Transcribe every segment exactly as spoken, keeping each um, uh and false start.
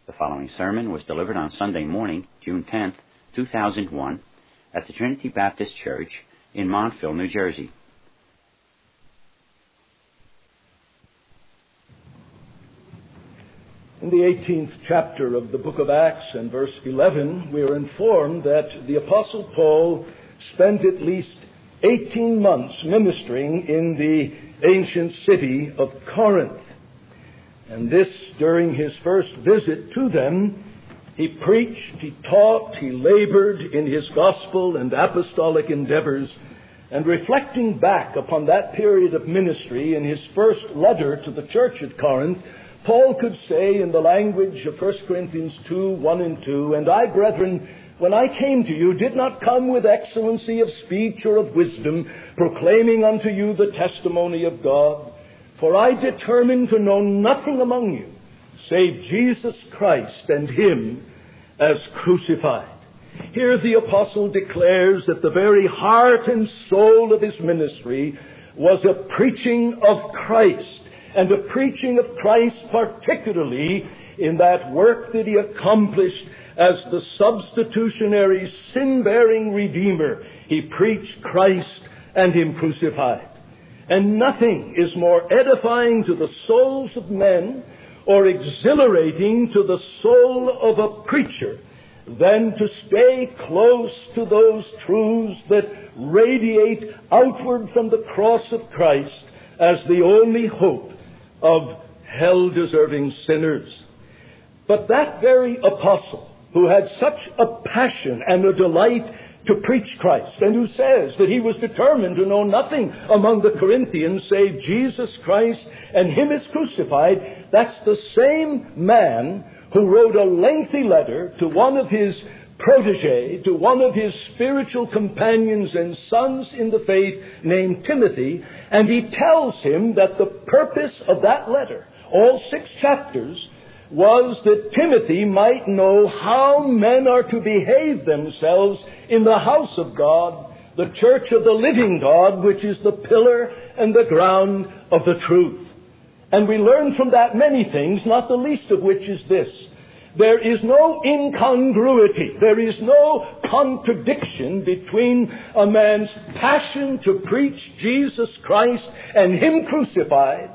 The following sermon was delivered on Sunday morning, June tenth, two thousand one, at the Trinity Baptist Church in Montville, New Jersey. In the eighteenth chapter of the book of Acts and verse eleven, we are informed that the Apostle Paul spent at least eighteen months ministering in the ancient city of Corinth. And this during his first visit to them. He preached, he taught, he labored in his gospel and apostolic endeavors. And reflecting back upon that period of ministry in his first letter to the church at Corinth, Paul could say in the language of First Corinthians two, one and two, "And I, brethren, when I came to you, did not come with excellency of speech or of wisdom, proclaiming unto you the testimony of God. For I determined to know nothing among you, save Jesus Christ and Him as crucified." Here the apostle declares that the very heart and soul of his ministry was a preaching of Christ, and a preaching of Christ particularly in that work that he accomplished as the substitutionary sin-bearing Redeemer. He preached Christ and Him crucified. And nothing is more edifying to the souls of men or exhilarating to the soul of a preacher than to stay close to those truths that radiate outward from the cross of Christ as the only hope of hell-deserving sinners. But that very apostle, who had such a passion and a delight to preach Christ, and who says that he was determined to know nothing among the Corinthians save Jesus Christ and Him as crucified, that's the same man who wrote a lengthy letter to one of his protégés, to one of his spiritual companions and sons in the faith named Timothy, and he tells him that the purpose of that letter, all six chapters, was that Timothy might know how men are to behave themselves in the house of God, the church of the living God, which is the pillar and the ground of the truth. And we learn from that many things, not the least of which is this: there is no incongruity, there is no contradiction between a man's passion to preach Jesus Christ and Him crucified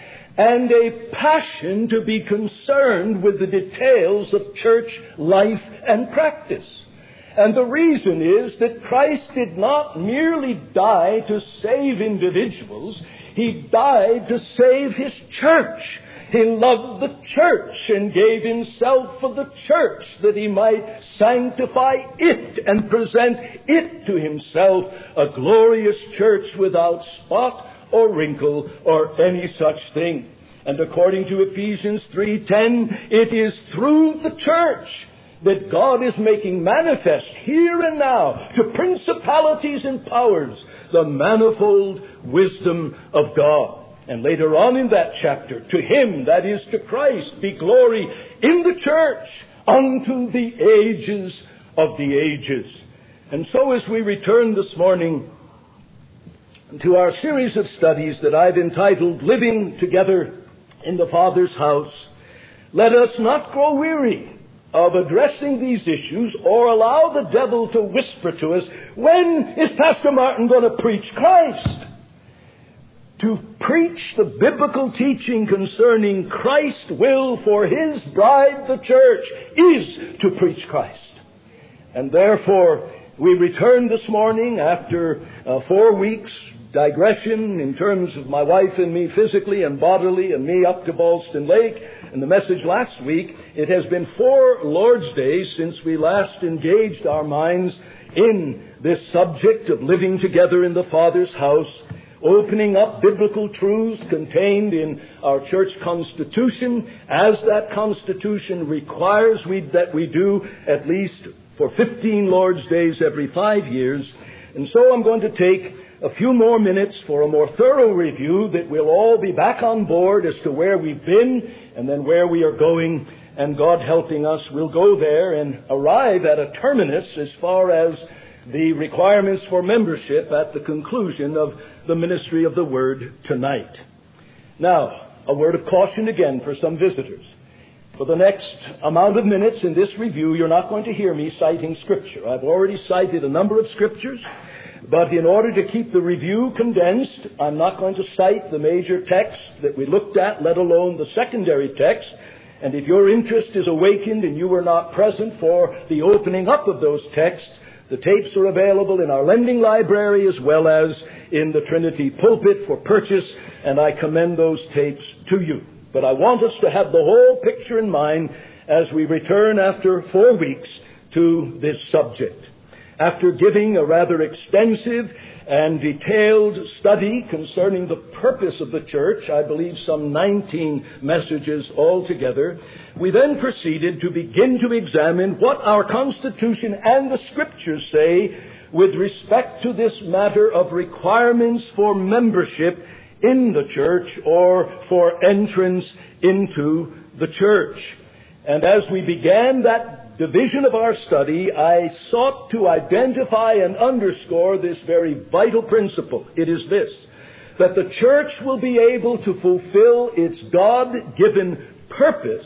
and a passion to be concerned with the details of church life and practice. And the reason is that Christ did not merely die to save individuals, He died to save His church. He loved the church and gave Himself for the church that He might sanctify it and present it to Himself, a glorious church without spot or wrinkle or any such thing. And according to Ephesians three ten, it is through the church that God is making manifest here and now to principalities and powers the manifold wisdom of God. And later on in that chapter, to Him, that is to Christ, be glory in the church unto the ages of the ages. And so as we return this morning to our series of studies that I've entitled Living Together in the Father's House, let us not grow weary of addressing these issues or allow the devil to whisper to us, "When is Pastor Martin going to preach Christ?" To preach the biblical teaching concerning Christ's will for His bride, the church, is to preach Christ. And therefore, we return this morning after uh, four weeks digression in terms of my wife and me physically and bodily and me up to Ballston Lake. And the message last week, it has been four Lord's Days since we last engaged our minds in this subject of living together in the Father's house, opening up biblical truths contained in our church constitution, as that constitution requires we, that we do at least for fifteen Lord's Days every five years. And so I'm going to take a few more minutes for a more thorough review that we'll all be back on board as to where we've been and then where we are going. And God helping us, we'll go there and arrive at a terminus as far as the requirements for membership at the conclusion of the ministry of the Word tonight. Now, a word of caution again for some visitors. For the next amount of minutes in this review, you're not going to hear me citing Scripture. I've already cited a number of Scriptures, but in order to keep the review condensed, I'm not going to cite the major text that we looked at, let alone the secondary text. And if your interest is awakened and you were not present for the opening up of those texts, the tapes are available in our lending library as well as in the Trinity pulpit for purchase, and I commend those tapes to you. But I want us to have the whole picture in mind as we return after four weeks to this subject. After giving a rather extensive and detailed study concerning the purpose of the church, I believe some nineteen messages altogether, we then proceeded to begin to examine what our Constitution and the Scriptures say with respect to this matter of requirements for membership in the church or for entrance into the church. And as we began that division of our study, I sought to identify and underscore this very vital principle. It is this, that the church will be able to fulfill its God-given purpose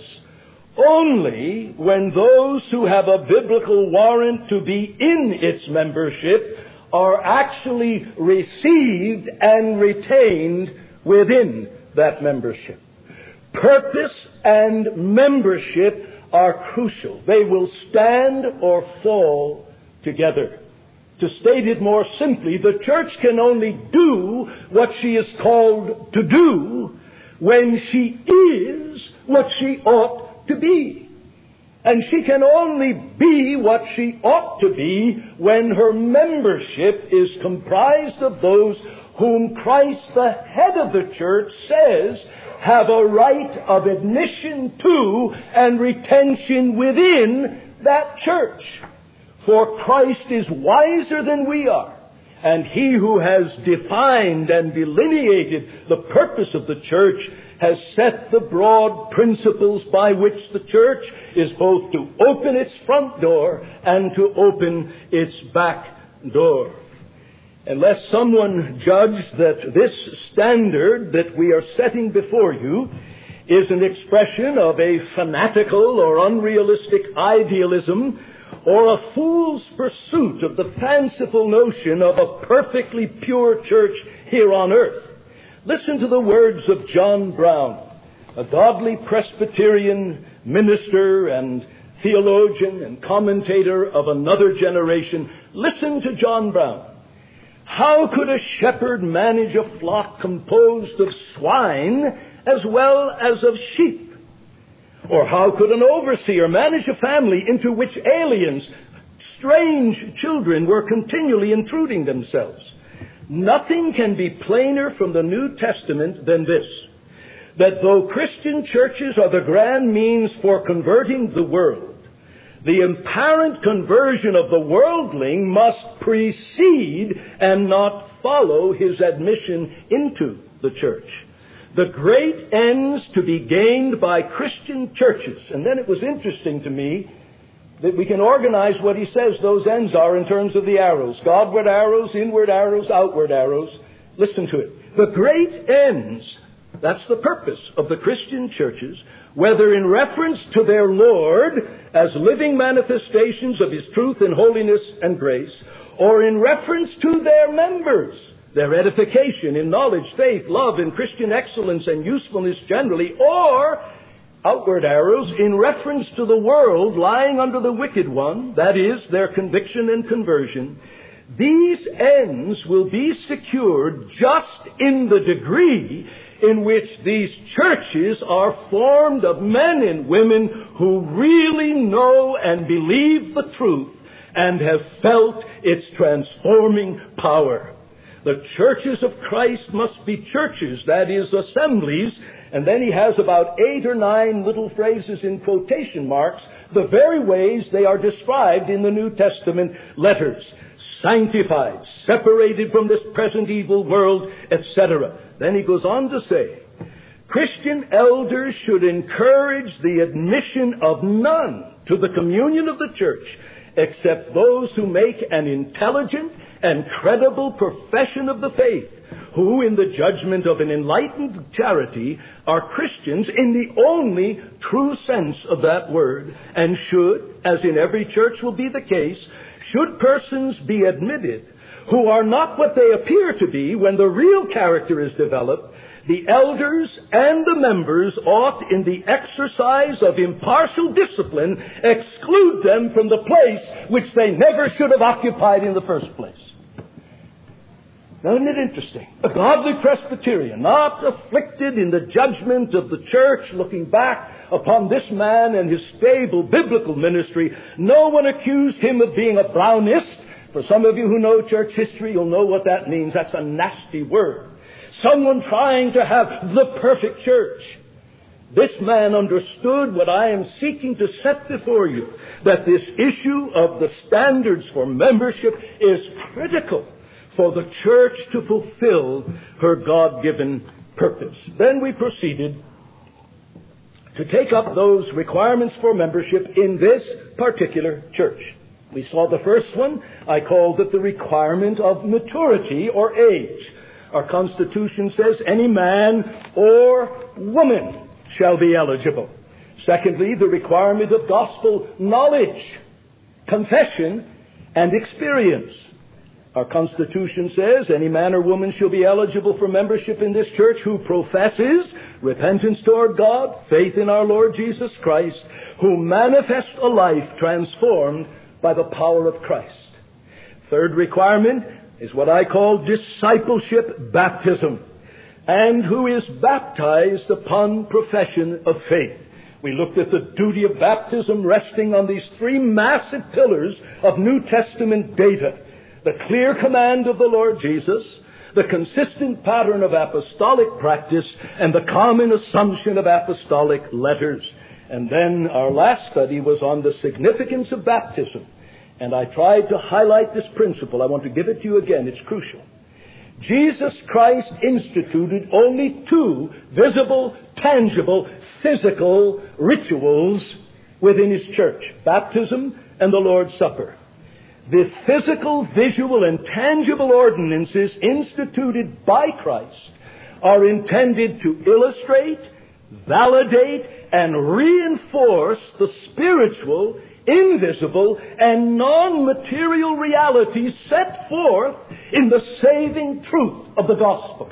only when those who have a biblical warrant to be in its membership are actually received and retained within that membership. Purpose and membership are crucial. They will stand or fall together. To state it more simply, the church can only do what she is called to do when she is what she ought to be. And she can only be what she ought to be when her membership is comprised of those whom Christ, the head of the church, says have a right of admission to and retention within that church. For Christ is wiser than we are, and He who has defined and delineated the purpose of the church has set the broad principles by which the church is both to open its front door and to open its back door. Unless someone judge that this standard that we are setting before you is an expression of a fanatical or unrealistic idealism or a fool's pursuit of the fanciful notion of a perfectly pure church here on earth, listen to the words of John Brown, a godly Presbyterian minister and theologian and commentator of another generation. Listen to John Brown. How could a shepherd manage a flock composed of swine as well as of sheep? Or how could an overseer manage a family into which aliens, strange children, were continually intruding themselves? Nothing can be plainer from the New Testament than this, that though Christian churches are the grand means for converting the world, the apparent conversion of the worldling must precede and not follow his admission into the church. The great ends to be gained by Christian churches. And then it was interesting to me that we can organize what he says those ends are in terms of the arrows. Godward arrows, inward arrows, outward arrows. Listen to it. The great ends, that's the purpose of the Christian churches, whether in reference to their Lord as living manifestations of His truth and holiness and grace, or in reference to their members, their edification in knowledge, faith, love, and Christian excellence and usefulness generally, or outward arrows in reference to the world lying under the wicked one, that is, their conviction and conversion. These ends will be secured just in the degree in which these churches are formed of men and women who really know and believe the truth and have felt its transforming power. The churches of Christ must be churches, that is, assemblies, and then he has about eight or nine little phrases in quotation marks, the very ways they are described in the New Testament letters. Sanctified, separated from this present evil world, et cetera. Then he goes on to say, Christian elders should encourage the admission of none to the communion of the church except those who make an intelligent and credible profession of the faith, who, in the judgment of an enlightened charity, are Christians in the only true sense of that word, and should, as in every church will be the case, should persons be admitted who are not what they appear to be when the real character is developed, the elders and the members ought, in the exercise of impartial discipline, exclude them from the place which they never should have occupied in the first place. Now, isn't it interesting? A godly Presbyterian, not afflicted in the judgment of the church, looking back upon this man and his stable biblical ministry, no one accused him of being a Brownist. For some of you who know church history, you'll know what that means. That's a nasty word. Someone trying to have the perfect church. This man understood what I am seeking to set before you, that this issue of the standards for membership is critical for the church to fulfill her God-given purpose. Then we proceeded to take up those requirements for membership in this particular church. We saw the first one. I called it the requirement of maturity or age. Our Constitution says any man or woman shall be eligible. Secondly, the requirement of gospel knowledge, confession, and experience. Our Constitution says any man or woman shall be eligible for membership in this church who professes repentance toward God, faith in our Lord Jesus Christ, who manifests a life transformed by the power of Christ. Third requirement is what I call discipleship baptism, and who is baptized upon profession of faith. We looked at the duty of baptism resting on these three massive pillars of New Testament data: the clear command of the Lord Jesus, the consistent pattern of apostolic practice, and the common assumption of apostolic letters. And then our last study was on the significance of baptism. And I tried to highlight this principle. I want to give it to you again. It's crucial. Jesus Christ instituted only two visible, tangible, physical rituals within His church: baptism and the Lord's Supper. The physical, visual, and tangible ordinances instituted by Christ are intended to illustrate, validate, and reinforce the spiritual, invisible, and non-material realities set forth in the saving truth of the gospel.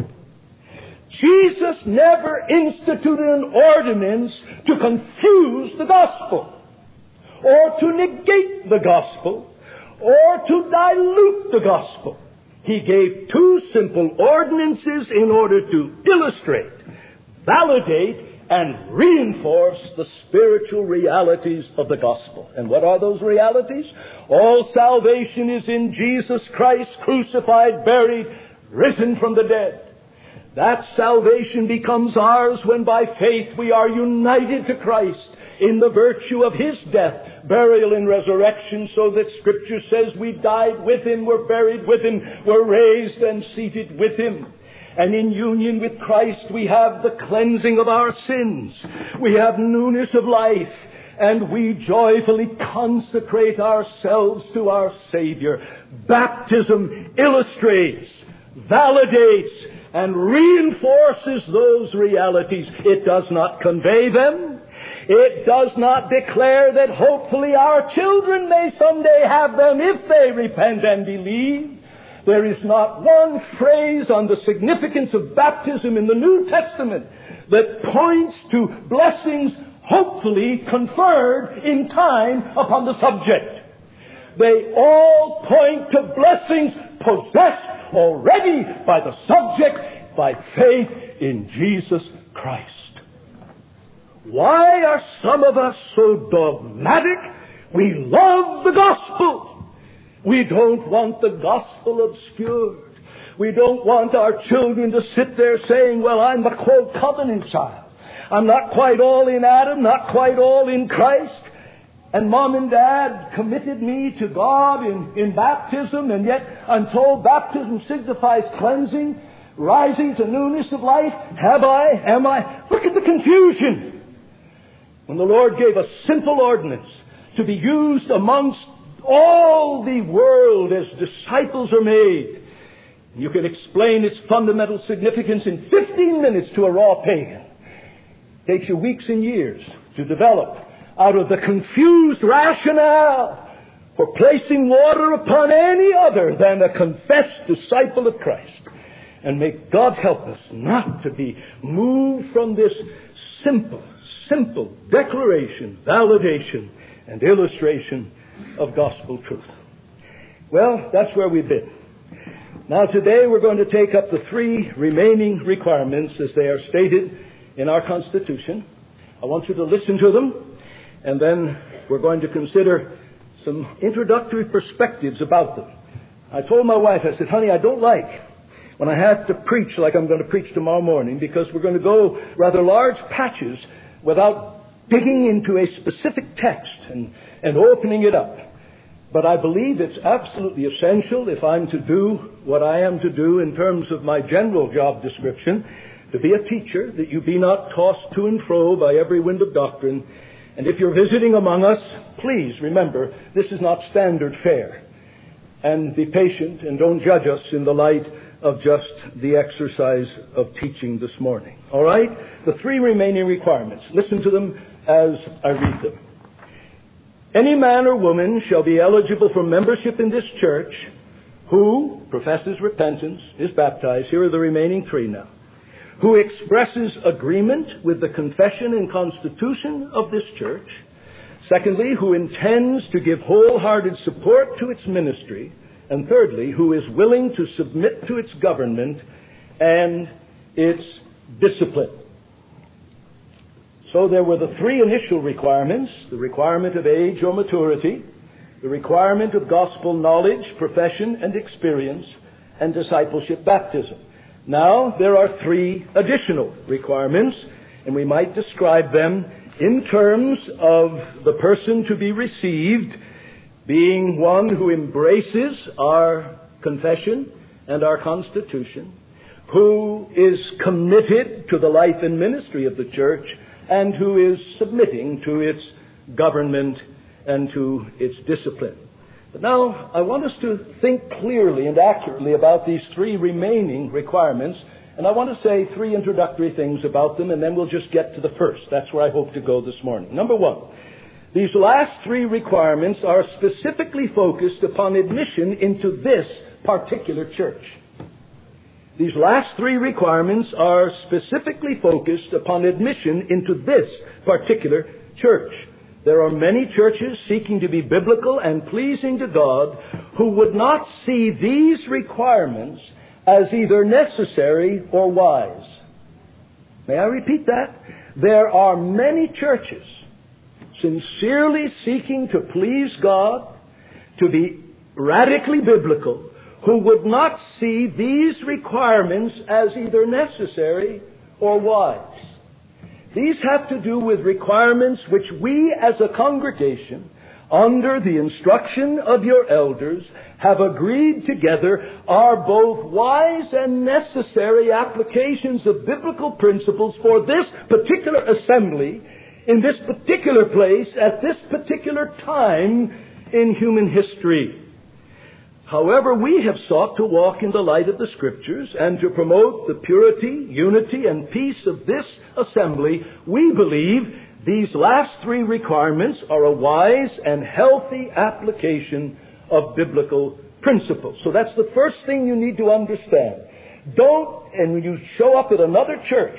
Jesus never instituted an ordinance to confuse the gospel, or to negate the gospel, or to dilute the gospel. He gave two simple ordinances in order to illustrate, validate, and reinforce the spiritual realities of the gospel. And what are those realities? All salvation is in Jesus Christ, crucified, buried, risen from the dead. That salvation becomes ours when by faith we are united to Christ in the virtue of His death, burial, and resurrection, so that Scripture says we died with Him, were buried with Him, were raised and seated with Him. And in union with Christ we have the cleansing of our sins. We have newness of life. And we joyfully consecrate ourselves to our Savior. Baptism illustrates, validates, and reinforces those realities. It does not convey them. It does not declare that hopefully our children may someday have them if they repent and believe. There is not one phrase on the significance of baptism in the New Testament that points to blessings hopefully conferred in time upon the subject. They all point to blessings possessed already by the subject by faith in Jesus Christ. Why are some of us so dogmatic? We love the gospel. We don't want the gospel obscured. We don't want our children to sit there saying, well, I'm a, quote, covenant child. I'm not quite all in Adam, not quite all in Christ. And Mom and Dad committed me to God in, in baptism, and yet I'm told baptism signifies cleansing, rising to newness of life. Have I? Am I? Look at the confusion. When the Lord gave a simple ordinance to be used amongst all the world as disciples are made, You can explain its fundamental significance in fifteen minutes to a raw pagan. It takes you weeks and years to develop out of the confused rationale for placing water upon any other than a confessed disciple of Christ. And may God help us not to be moved from this simple, simple declaration, validation, and illustration of gospel truth. Well, that's where we've been. Now today we're going to take up the three remaining requirements as they are stated in our Constitution. I want you to listen to them, and then we're going to consider some introductory perspectives about them. I told my wife, I said, honey, I don't like when I have to preach like I'm going to preach tomorrow morning, because we're going to go rather large patches without digging into a specific text and, and opening it up. But I believe it's absolutely essential, if I'm to do what I am to do in terms of my general job description, to be a teacher, that you be not tossed to and fro by every wind of doctrine. And if you're visiting among us, please remember, this is not standard fare. And be patient and don't judge us in the light of just the exercise of teaching this morning. All right? The three remaining requirements. Listen to them as I read them. Any man or woman shall be eligible for membership in this church who professes repentance, is baptized. Here are the remaining three now. Who expresses agreement with the confession and constitution of this church. Secondly, who intends to give wholehearted support to its ministry. And thirdly, who is willing to submit to its government and its discipline. So there were the three initial requirements: the requirement of age or maturity, the requirement of gospel knowledge, profession, and experience, and discipleship baptism. Now there are three additional requirements, and we might describe them in terms of the person to be received being one who embraces our confession and our constitution, who is committed to the life and ministry of the church, and who is submitting to its government and to its discipline. But now I want us to think clearly and accurately about these three remaining requirements, and I want to say three introductory things about them, and then we'll just get to the first. That's where I hope to go this morning. Number one, these last three requirements are specifically focused upon admission into this particular church. These last three requirements are specifically focused upon admission into this particular church. There are many churches seeking to be biblical and pleasing to God who would not see these requirements as either necessary or wise. May I repeat that? There are many churches sincerely seeking to please God, to be radically biblical, who would not see these requirements as either necessary or wise. These have to do with requirements which we as a congregation, under the instruction of your elders, have agreed together are both wise and necessary applications of biblical principles for this particular assembly, in this particular place, at this particular time in human history. However, we have sought to walk in the light of the Scriptures and to promote the purity, unity, and peace of this assembly. We believe these last three requirements are a wise and healthy application of biblical principles. So that's the first thing you need to understand. Don't, and when you show up at another church,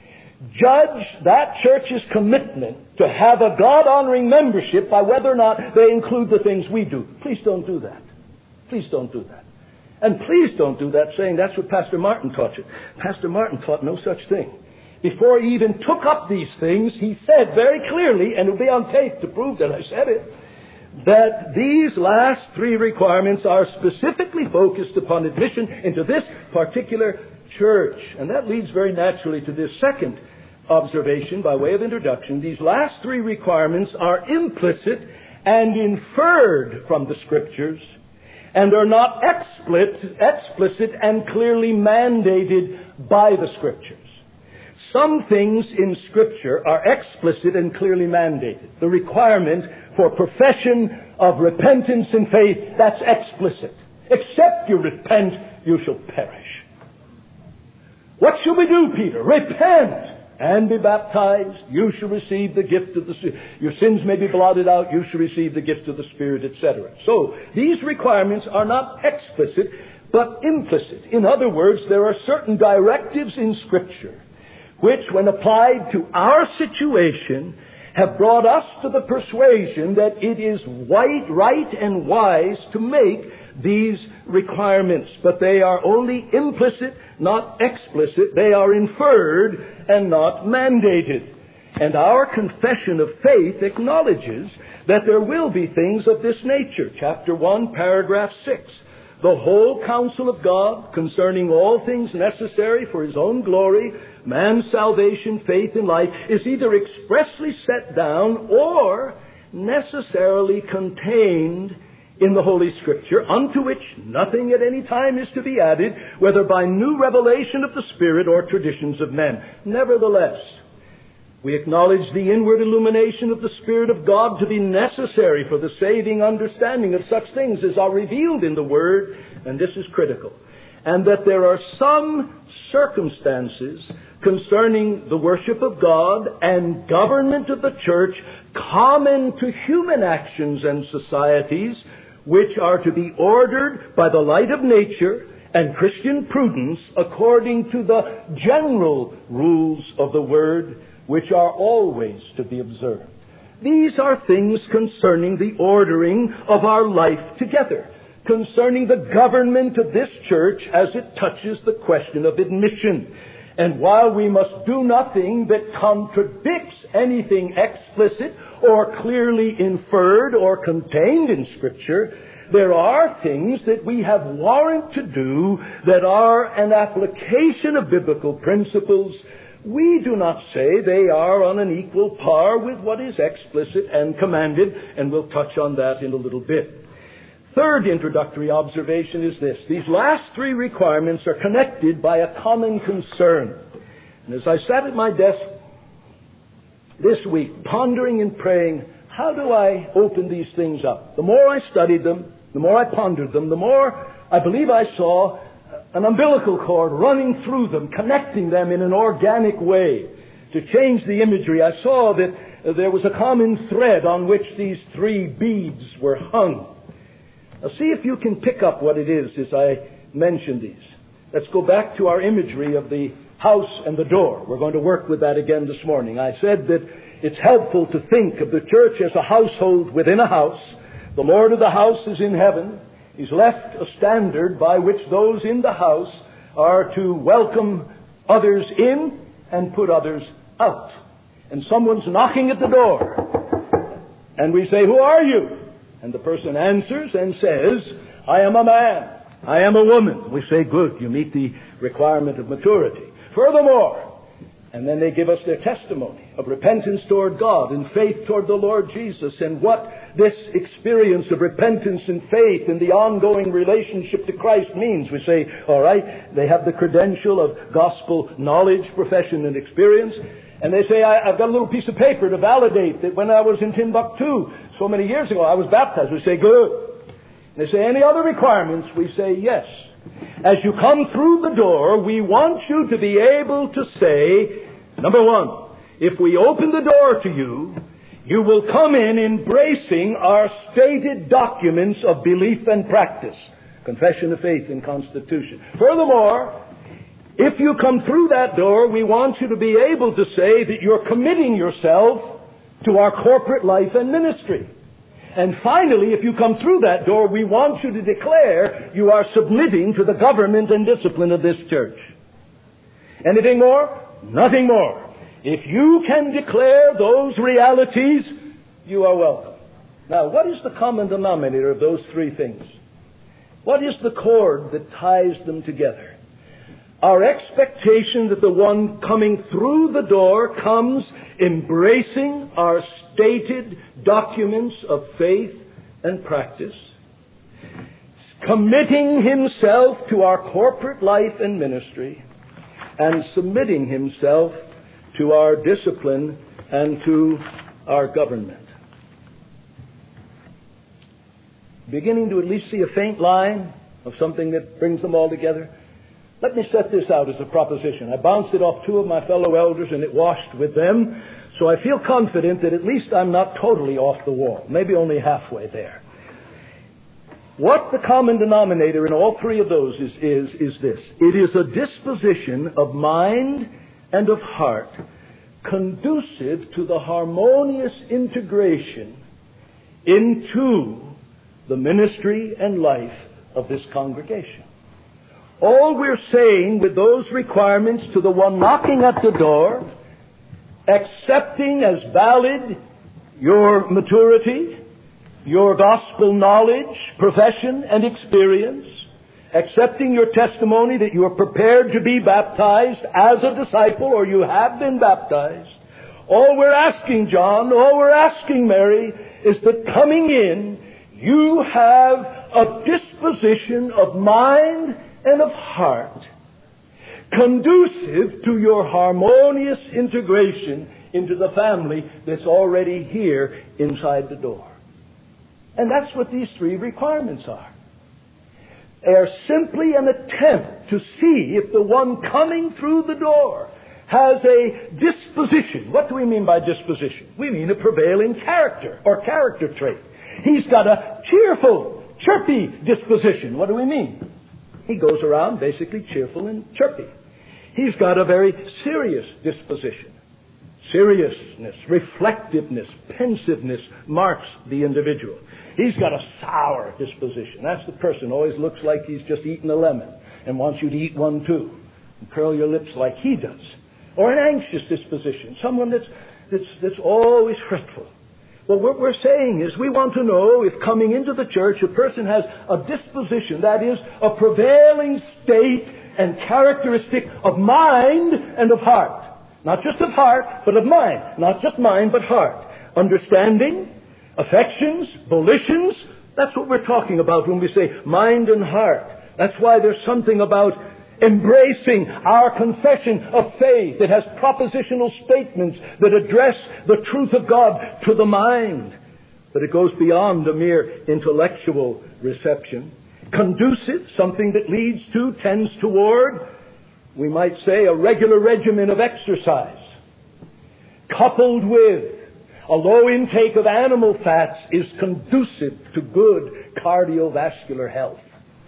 judge that church's commitment to have a God-honoring membership by whether or not they include the things we do. Please don't do that. Please don't do that. And please don't do that saying that's what Pastor Martin taught you. Pastor Martin taught no such thing. Before he even took up these things, he said very clearly, and it'll be on tape to prove that I said it, that these last three requirements are specifically focused upon admission into this particular church. And that leads very naturally to this second observation by way of introduction. These last three requirements are implicit and inferred from the Scriptures, and are not explicit, explicit and clearly mandated by the Scriptures. Some things in Scripture are explicit and clearly mandated. The requirement for profession of repentance and faith, that's explicit. Except you repent, you shall perish. What shall we do, Peter? Repent and be baptized. You shall receive the gift of the Spirit. Your sins may be blotted out. You shall receive the gift of the Spirit, et cetera. So, these requirements are not explicit, but implicit. In other words, there are certain directives in Scripture which, when applied to our situation, have brought us to the persuasion that it is right, right and wise to make these requirements. But they are only implicit, not explicit. They are inferred and not mandated. And our confession of faith acknowledges that there will be things of this nature. Chapter one, paragraph six. The whole counsel of God concerning all things necessary for His own glory, man's salvation, faith, and life, is either expressly set down or necessarily contained in the Holy Scripture, unto which nothing at any time is to be added, whether by new revelation of the Spirit or traditions of men. Nevertheless, we acknowledge the inward illumination of the Spirit of God to be necessary for the saving understanding of such things as are revealed in the Word, and this is critical. And that there are some circumstances concerning the worship of God and government of the church common to human actions and societies, which are to be ordered by the light of nature and Christian prudence according to the general rules of the Word, which are always to be observed. These are things concerning the ordering of our life together, concerning the government of this church as it touches the question of admission. And while we must do nothing that contradicts anything explicit or clearly inferred or contained in Scripture, there are things that we have warrant to do that are an application of biblical principles. We do not say they are on an equal par with what is explicit and commanded, and we'll touch on that in a little bit. Third introductory observation is this. These last three requirements are connected by a common concern. And as I sat at my desk this week, pondering and praying, how do I open these things up? The more I studied them, the more I pondered them, the more I believe I saw an umbilical cord running through them, connecting them in an organic way. To change the imagery, I saw that there was a common thread on which these three beads were hung. Now see if you can pick up what it is as I mention these. Let's go back to our imagery of the house and the door. We're going to work with that again this morning. I said that it's helpful to think of the church as a household within a house. The Lord of the house is in heaven. He's left a standard by which those in the house are to welcome others in and put others out. And someone's knocking at the door. And we say, "Who are you?" And the person answers and says, "I am a man. I am a woman." We say, "Good, you meet the requirement of maturity." Furthermore, and then they give us their testimony of repentance toward God and faith toward the Lord Jesus, and what this experience of repentance and faith in the ongoing relationship to Christ means. We say, all right, they have the credential of gospel knowledge, profession, and experience. And they say, I, I've got a little piece of paper to validate that when I was in Timbuktu so many years ago, I was baptized. We say, good. And they say, any other requirements? We say, yes. As you come through the door, we want you to be able to say, number one, if we open the door to you, you will come in embracing our stated documents of belief and practice, confession of faith and constitution. Furthermore, if you come through that door, we want you to be able to say that you're committing yourself to our corporate life and ministry. And finally, if you come through that door, we want you to declare you are submitting to the government and discipline of this church. Anything more? Nothing more. If you can declare those realities, you are welcome. Now, what is the common denominator of those three things? What is the cord that ties them together? Our expectation that the one coming through the door comes embracing our stated documents of faith and practice, committing himself to our corporate life and ministry, and submitting himself to our discipline and to our government. Beginning to at least see a faint line of something that brings them all together? Let me set this out as a proposition. I bounced it off two of my fellow elders and it washed with them. So I feel confident that at least I'm not totally off the wall. Maybe only halfway there. What the common denominator in all three of those is, is, is this. It is a disposition of mind and of heart conducive to the harmonious integration into the ministry and life of this congregation. All we're saying with those requirements to the one knocking at the door, accepting as valid your maturity, your gospel knowledge, profession, and experience, accepting your testimony that you are prepared to be baptized as a disciple or you have been baptized. All we're asking, John, all we're asking, Mary, is that coming in, you have a disposition of mind and of heart conducive to your harmonious integration into the family that's already here inside the door. And that's what these three requirements are. They are simply an attempt to see if the one coming through the door has a disposition. What do we mean by disposition? We mean a prevailing character or character trait. He's got a cheerful, chirpy disposition. What do we mean? He goes around basically cheerful and chirpy. He's got a very serious disposition. Seriousness, reflectiveness, pensiveness marks the individual. He's got a sour disposition. That's the person who always looks like he's just eaten a lemon and wants you to eat one too and curl your lips like he does. Or an anxious disposition, someone that's, that's, that's always fretful. Well, what we're saying is we want to know if coming into the church a person has a disposition, that is, a prevailing state and characteristic of mind and of heart. Not just of heart, but of mind. Not just mind, but heart. Understanding, affections, volitions. That's what we're talking about when we say mind and heart. That's why there's something about embracing our confession of faith. It has propositional statements that address the truth of God to the mind. But it goes beyond a mere intellectual reception. Conducive, something that leads to, tends toward, we might say, a regular regimen of exercise. Coupled with a low intake of animal fats is conducive to good cardiovascular health.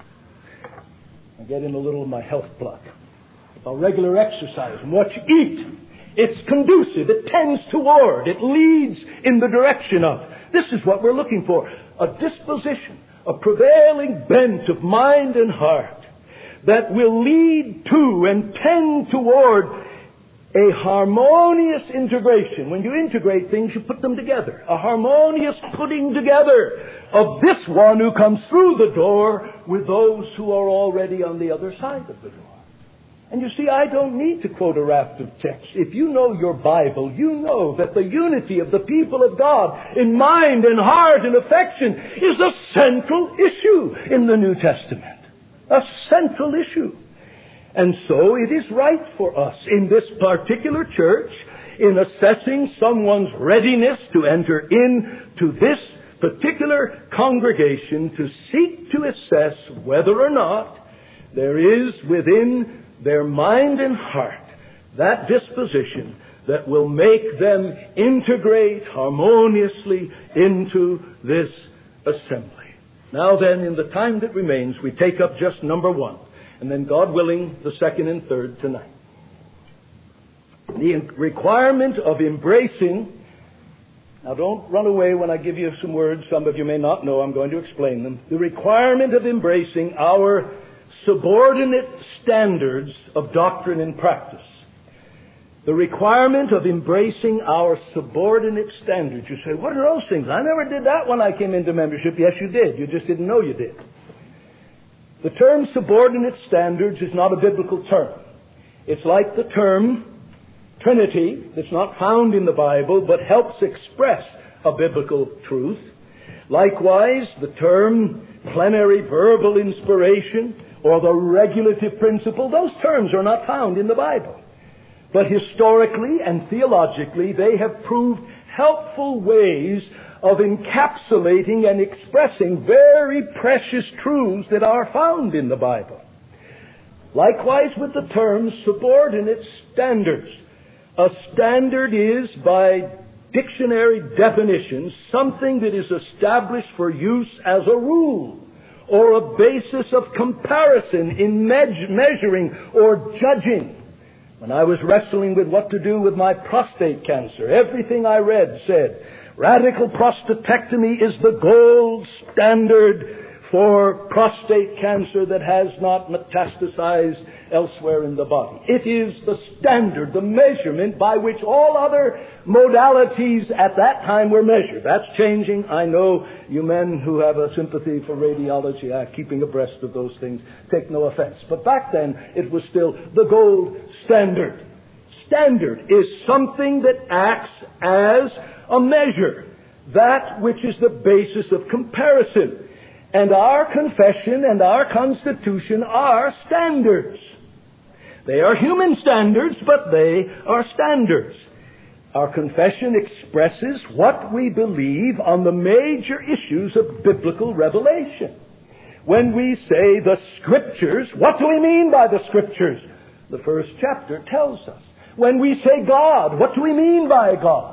I get in a little of my health block. A regular exercise and what you eat. It's conducive. It tends toward. It leads in the direction of. This is what we're looking for. A disposition, a prevailing bent of mind and heart that will lead to and tend toward a harmonious integration. When you integrate things, you put them together. A harmonious putting together of this one who comes through the door with those who are already on the other side of the door. And you see, I don't need to quote a raft of texts. If you know your Bible, you know that the unity of the people of God in mind and heart and affection is a central issue in the New Testament. A central issue. And so it is right for us in this particular church, in assessing someone's readiness to enter into this particular congregation, to seek to assess whether or not there is within their mind and heart that disposition that will make them integrate harmoniously into this assembly. Now then, in the time that remains, we take up just number one. And then, God willing, the second and third tonight. The requirement of embracing. Now, don't run away when I give you some words. Some of you may not know. I'm going to explain them. The requirement of embracing our subordinate standards of doctrine and practice. The requirement of embracing our subordinate standards. You say, what are those things? I never did that when I came into membership. Yes, you did. You just didn't know you did. The term subordinate standards is not a biblical term. It's like the term Trinity that's not found in the Bible but helps express a biblical truth. Likewise, the term plenary verbal inspiration or the regulative principle, those terms are not found in the Bible. But historically and theologically, they have proved helpful ways of encapsulating and expressing very precious truths that are found in the Bible. Likewise with the term subordinate standards. A standard is, by dictionary definition, something that is established for use as a rule or a basis of comparison in me- measuring or judging. When I was wrestling with what to do with my prostate cancer, everything I read said radical prostatectomy is the gold standard for prostate cancer that has not metastasized elsewhere in the body. It is the standard, the measurement by which all other modalities at that time were measured. That's changing. I know you men who have a sympathy for radiology are keeping abreast of those things. Take no offense. But back then, it was still the gold standard. Standard is something that acts as a measure, that which is the basis of comparison. And our confession and our Constitution are standards. They are human standards, but they are standards. Our confession expresses what we believe on the major issues of biblical revelation. When we say the Scriptures, what do we mean by the Scriptures? The first chapter tells us. When we say God, what do we mean by God?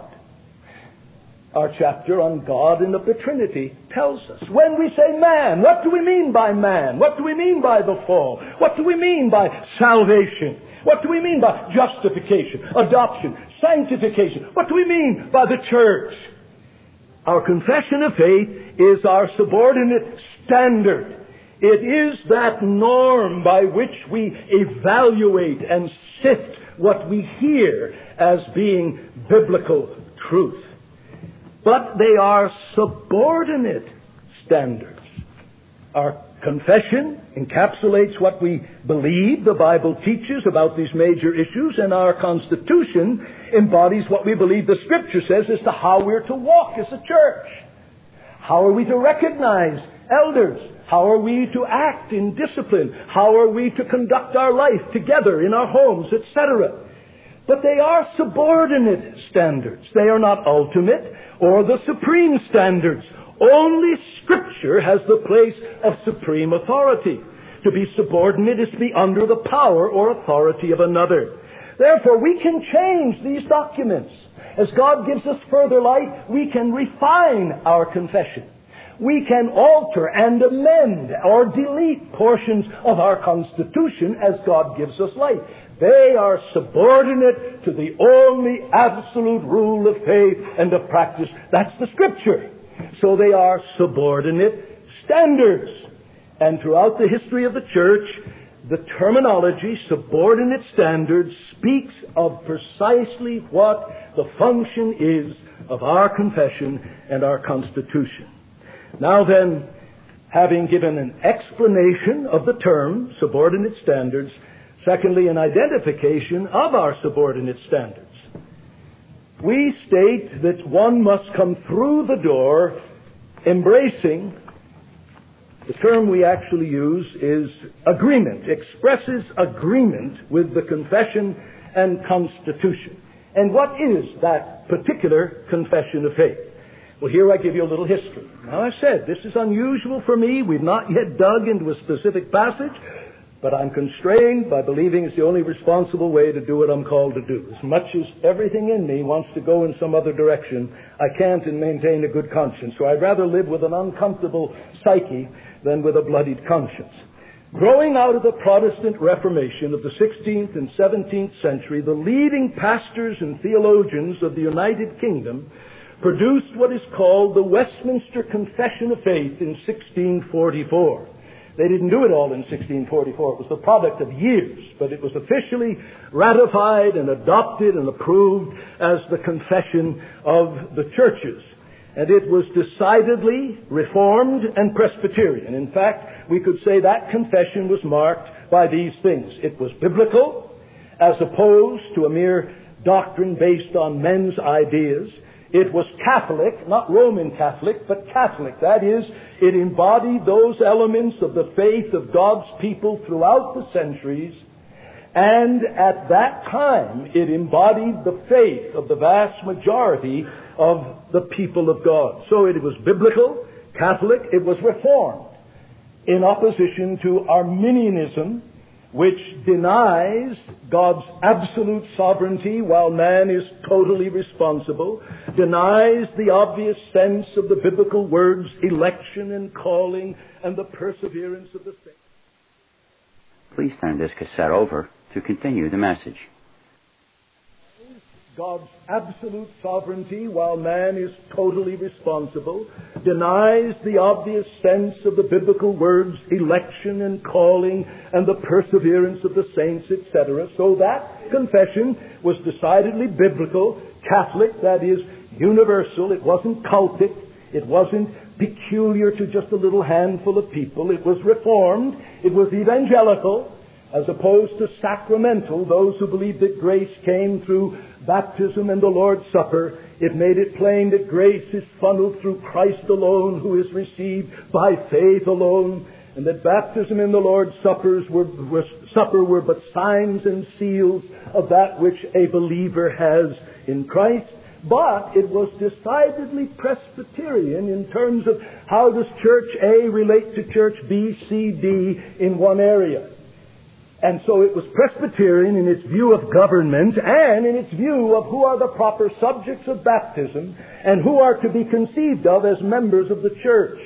Our chapter on God and of the Trinity tells us. When we say man, what do we mean by man? What do we mean by the fall? What do we mean by salvation? What do we mean by justification, adoption, sanctification? What do we mean by the church? Our confession of faith is our subordinate standard. It is that norm by which we evaluate and sift what we hear as being biblical truth. But they are subordinate standards. Our confession encapsulates what we believe the Bible teaches about these major issues, and our Constitution embodies what we believe the Scripture says as to how we're to walk as a church. How are we to recognize elders? How are we to act in discipline? How are we to conduct our life together in our homes, et cetera? But they are subordinate standards. They are not ultimate or the supreme standards. Only Scripture has the place of supreme authority. To be subordinate is to be under the power or authority of another. Therefore, we can change these documents. As God gives us further light, we can refine our confession. We can alter and amend or delete portions of our Constitution as God gives us light. They are subordinate to the only absolute rule of faith and of practice. That's the Scripture. So they are subordinate standards. And throughout the history of the church, the terminology subordinate standards speaks of precisely what the function is of our confession and our Constitution. Now then, having given an explanation of the term subordinate standards, secondly, an identification of our subordinate standards. We state that one must come through the door embracing, the term we actually use is agreement, expresses agreement with the confession and Constitution. And what is that particular confession of faith? Well, here I give you a little history. Now, I said, this is unusual for me. We've not yet dug into a specific passage. But I'm constrained by believing it's the only responsible way to do what I'm called to do. As much as everything in me wants to go in some other direction, I can't and maintain a good conscience. So I'd rather live with an uncomfortable psyche than with a bloodied conscience. Growing out of the Protestant Reformation of the sixteenth and seventeenth century, the leading pastors and theologians of the United Kingdom produced what is called the Westminster Confession of Faith in sixteen forty-four. They didn't do it all in sixteen forty-four. It was the product of years, but it was officially ratified and adopted and approved as the confession of the churches. And it was decidedly Reformed and Presbyterian. In fact, we could say that confession was marked by these things. It was biblical, as opposed to a mere doctrine based on men's ideas. It was Catholic, not Roman Catholic, but Catholic. That is, it embodied those elements of the faith of God's people throughout the centuries. And at that time, it embodied the faith of the vast majority of the people of God. So it was biblical, Catholic, it was Reformed, in opposition to Arminianism, which denies God's absolute sovereignty while man is totally responsible, denies the obvious sense of the biblical words election and calling and the perseverance of the saints. Please turn this cassette over to continue the message. God's absolute sovereignty while man is totally responsible, denies the obvious sense of the biblical words election and calling and the perseverance of the saints, et cetera. So that confession was decidedly biblical, Catholic, that is, universal. It wasn't cultic. It wasn't peculiar to just a little handful of people. It was Reformed. It was evangelical, as opposed to sacramental, those who believed that grace came through baptism and the Lord's Supper. It made it plain that grace is funneled through Christ alone, who is received by faith alone, and that baptism and the Lord's Suppers were, were, Supper were but signs and seals of that which a believer has in Christ. But it was decidedly Presbyterian in terms of how does Church A relate to Church B, C, D in one area. And so it was Presbyterian in its view of government and in its view of who are the proper subjects of baptism and who are to be conceived of as members of the church.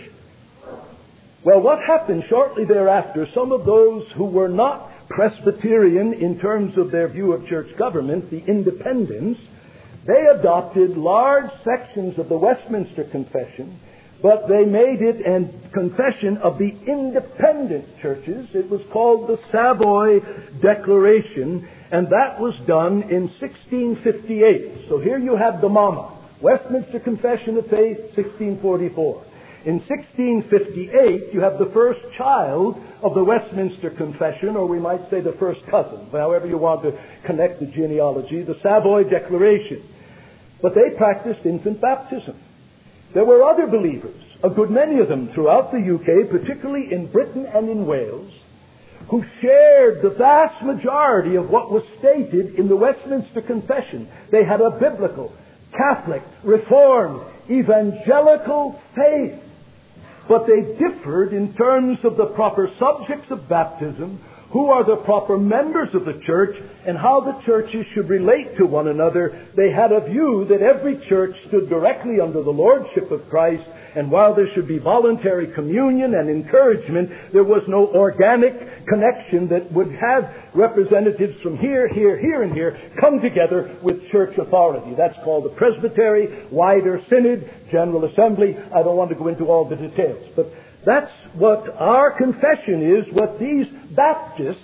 Well, what happened shortly thereafter, some of those who were not Presbyterian in terms of their view of church government, the Independents, they adopted large sections of the Westminster Confession, but they made it a confession of the independent churches. It was called the Savoy Declaration, and that was done in sixteen fifty-eight. So here you have the mama, Westminster Confession of Faith, sixteen forty-four. In sixteen fifty-eight, you have the first child of the Westminster Confession, or we might say the first cousin, however you want to connect the genealogy, the Savoy Declaration. But they practiced infant baptism. There were other believers, a good many of them throughout the U K, particularly in Britain and in Wales, who shared the vast majority of what was stated in the Westminster Confession. They had a biblical, Catholic, Reformed, evangelical faith. But they differed in terms of the proper subjects of baptism, who are the proper members of the church, and how the churches should relate to one another. They had a view that every church stood directly under the lordship of Christ, and while there should be voluntary communion and encouragement, there was no organic connection that would have representatives from here, here, here, and here come together with church authority. That's called the presbytery, wider synod, general assembly. I don't want to go into all the details, but that's what our confession is, what these Baptists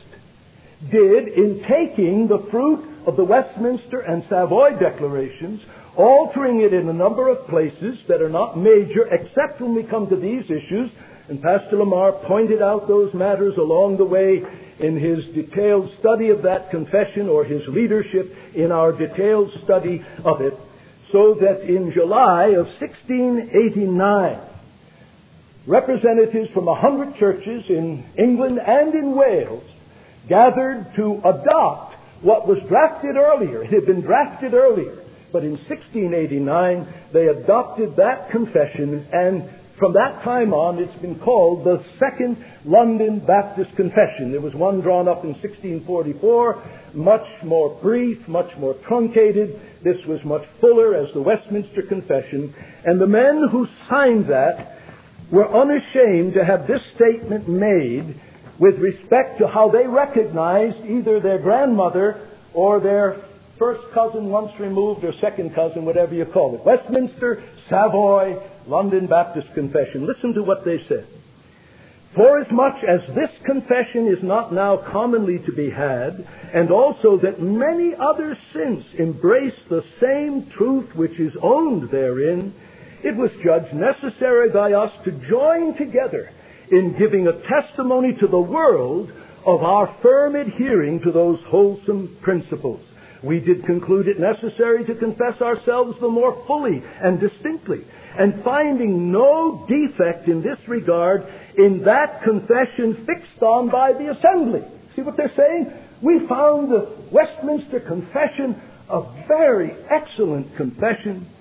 did in taking the fruit of the Westminster and Savoy Declarations, altering it in a number of places that are not major, except when we come to these issues. And Pastor Lamar pointed out those matters along the way in his detailed study of that confession, or his leadership in our detailed study of it, so that in July of sixteen eighty-nine, representatives from a hundred churches in England and in Wales gathered to adopt what was drafted earlier. It had been drafted earlier, but in sixteen eighty-nine they adopted that confession, and from that time on it's been called the Second London Baptist Confession. There was one drawn up in sixteen forty-four, much more brief, much more truncated. This was much fuller as the Westminster Confession, and the men who signed that were unashamed to have this statement made with respect to how they recognized either their grandmother or their first cousin once removed, or second cousin, whatever you call it. Westminster, Savoy, London Baptist Confession. Listen to what they said. Forasmuch as this confession is not now commonly to be had, and also that many others since embrace the same truth which is owned therein, it was judged necessary by us to join together in giving a testimony to the world of our firm adhering to those wholesome principles. We did conclude it necessary to confess ourselves the more fully and distinctly, and finding no defect in this regard in that confession fixed on by the assembly. See what they're saying? We found the Westminster Confession a very excellent confession,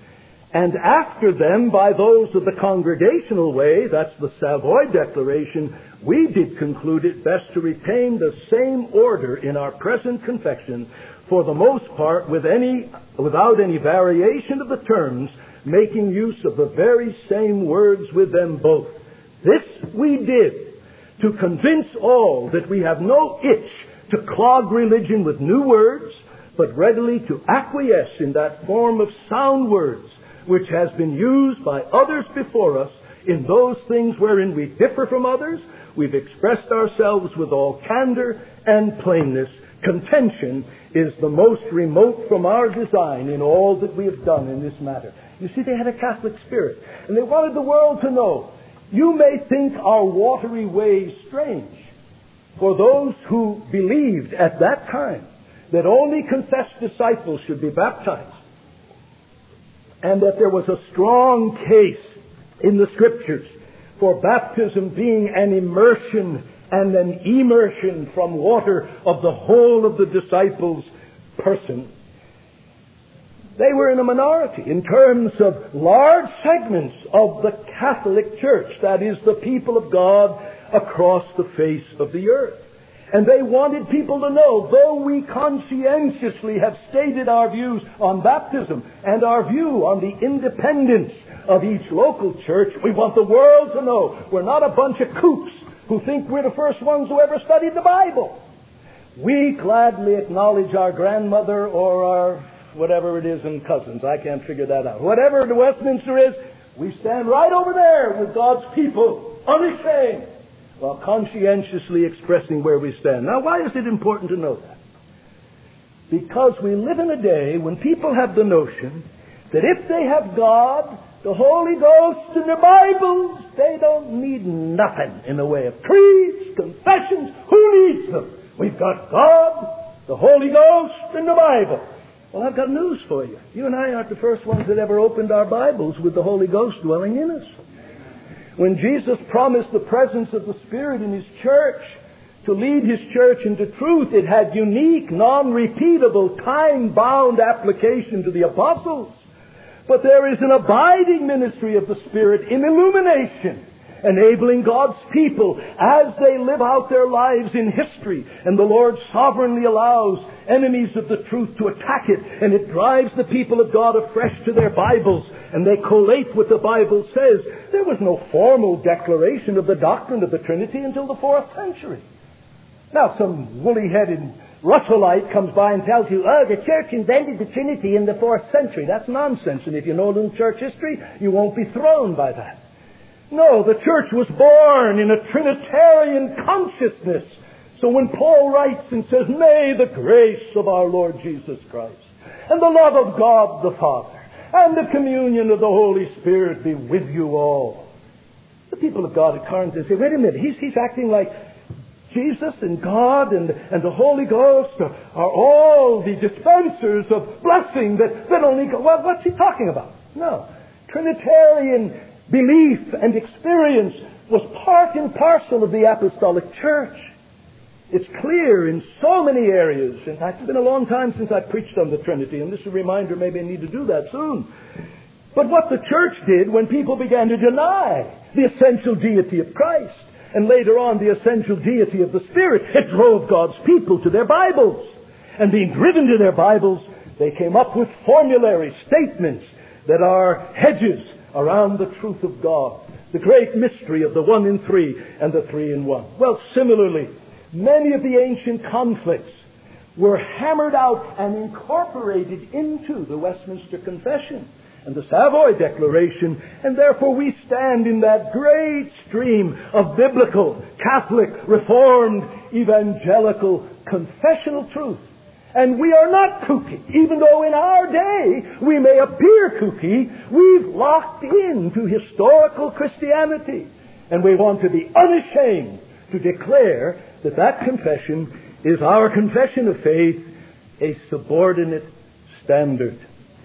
and after them by those of the Congregational way, that's the Savoy Declaration, we did conclude it best to retain the same order in our present confession, for the most part with any, without any variation of the terms, making use of the very same words with them both. This we did to convince all that we have no itch to clog religion with new words, but readily to acquiesce in that form of sound words which has been used by others before us in those things wherein we differ from others. We've expressed ourselves with all candor and plainness. Contention is the most remote from our design in all that we have done in this matter. You see, they had a Catholic spirit, and they wanted the world to know, you may think our watery ways strange. For those who believed at that time that only confessed disciples should be baptized, and that there was a strong case in the Scriptures for baptism being an immersion and an immersion from water of the whole of the disciples' person, they were in a minority in terms of large segments of the Catholic Church, that is, the people of God across the face of the earth. And they wanted people to know, though we conscientiously have stated our views on baptism and our view on the independence of each local church, we want the world to know we're not a bunch of kooks who think we're the first ones who ever studied the Bible. We gladly acknowledge our grandmother or our whatever it is and cousins. I can't figure that out. Whatever the Westminster is, we stand right over there with God's people, unashamed, while conscientiously expressing where we stand. Now, why is it important to know that? Because we live in a day when people have the notion that if they have God, the Holy Ghost, and the Bibles, they don't need nothing in the way of creeds, confessions. Who needs them? We've got God, the Holy Ghost, and the Bible. Well, I've got news for you. You and I aren't the first ones that ever opened our Bibles with the Holy Ghost dwelling in us. When Jesus promised the presence of the Spirit in His church to lead His church into truth, it had unique, non-repeatable, time-bound application to the apostles. But there is an abiding ministry of the Spirit in illumination, enabling God's people as they live out their lives in history. And the Lord sovereignly allows enemies of the truth to attack it, and it drives the people of God afresh to their Bibles, and they collate what the Bible says. There was no formal declaration of the doctrine of the Trinity until the fourth century. Now, some woolly-headed Russellite comes by and tells you, oh, the church invented the Trinity in the fourth century. That's nonsense, and if you know a little church history, you won't be thrown by that. No, the church was born in a Trinitarian consciousness. So when Paul writes and says, may the grace of our Lord Jesus Christ and the love of God the Father and the communion of the Holy Spirit be with you all. The people of God at Corinth say, wait a minute, he's, he's acting like Jesus and God and, and the Holy Ghost are, are all the dispensers of blessing that, that only God. Well, what's he talking about? No. Trinitarian belief and experience was part and parcel of the apostolic church. It's clear in so many areas. In fact, it's been a long time since I preached on the Trinity, and this is a reminder maybe I need to do that soon. But what the church did when people began to deny the essential deity of Christ, and later on the essential deity of the Spirit, it drove God's people to their Bibles. And being driven to their Bibles, they came up with formulary statements that are hedges around the truth of God, the great mystery of the one in three and the three in one. Well, similarly, many of the ancient conflicts were hammered out and incorporated into the Westminster Confession and the Savoy Declaration, and therefore we stand in that great stream of biblical, Catholic, Reformed, evangelical, confessional truth. And we are not kooky. Even though in our day we may appear kooky, we've locked into historical Christianity. And we want to be unashamed to declare that that confession is our confession of faith, a subordinate standard.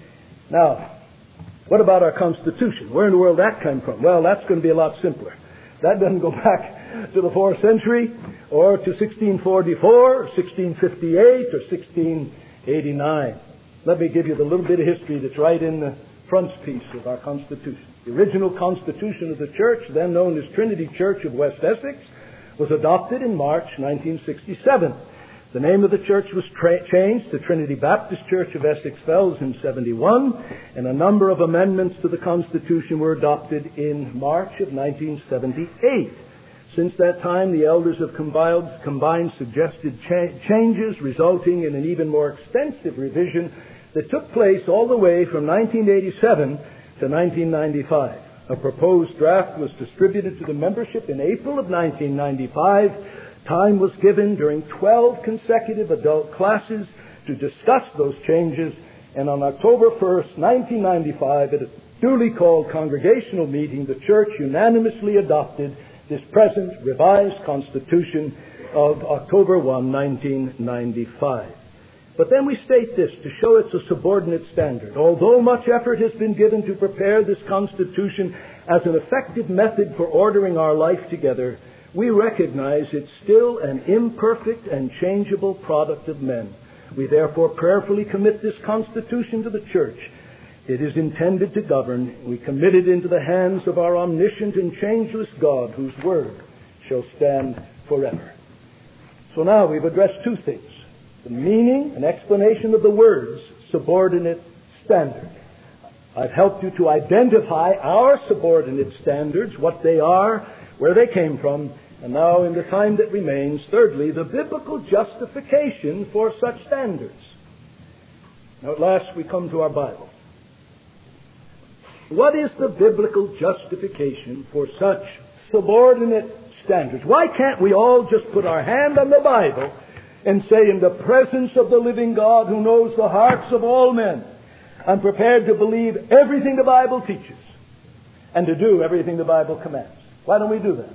Now, what about our Constitution? Where in the world that came from? Well, that's going to be a lot simpler. That doesn't go back to the fourth century or to sixteen forty-four or sixteen fifty-eight or sixteen eighty-nine. Let me give you the little bit of history that's right in the frontispiece of our Constitution. The original Constitution of the Church, then known as Trinity Church of West Essex, was adopted in March nineteen sixty-seven. The name of the church was tra- changed to Trinity Baptist Church of Essex Fells in seventy-one, and a number of amendments to the Constitution were adopted in March of nineteen seventy-eight. Since that time, the elders have compiled, combined suggested cha- changes, resulting in an even more extensive revision that took place all the way from nineteen eighty-seven to nineteen ninety-five. A proposed draft was distributed to the membership in April of nineteen ninety-five. Time was given during twelve consecutive adult classes to discuss those changes, and on October first, nineteen ninety-five, at a duly called congregational meeting, the church unanimously adopted this present revised Constitution of October first, nineteen ninety-five. But then we state this to show it's a subordinate standard. Although much effort has been given to prepare this Constitution as an effective method for ordering our life together, we recognize it's still an imperfect and changeable product of men. We therefore prayerfully commit this Constitution to the Church. It is intended to govern. We commit it into the hands of our omniscient and changeless God, whose word shall stand forever. So now we've addressed two things: the meaning and explanation of the words subordinate standard. I've helped you to identify our subordinate standards, what they are, where they came from, and now in the time that remains, thirdly, the biblical justification for such standards. Now at last we come to our Bible. What is the biblical justification for such subordinate standards? Why can't we all just put our hand on the Bible and say, in the presence of the living God who knows the hearts of all men, I'm prepared to believe everything the Bible teaches and to do everything the Bible commands? Why don't we do that?